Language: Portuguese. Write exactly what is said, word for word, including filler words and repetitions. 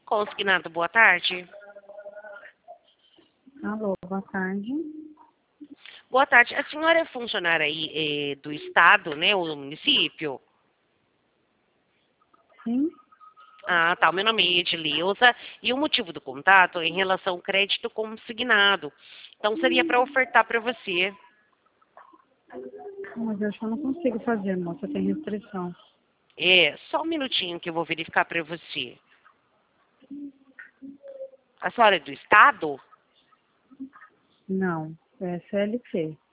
Consignado, boa tarde. Alô, boa tarde. Boa tarde. A senhora é funcionária aí eh, do Estado, né, ou do município? Sim? Ah, tá. O meu nome é Edileuza e o motivo do contato é em relação ao crédito consignado. Então, seria para ofertar para você. Mas eu acho que eu não consigo fazer, moça, tem restrição. É, só um minutinho que eu vou verificar para você. A senhora é do Estado? Não, é C L T.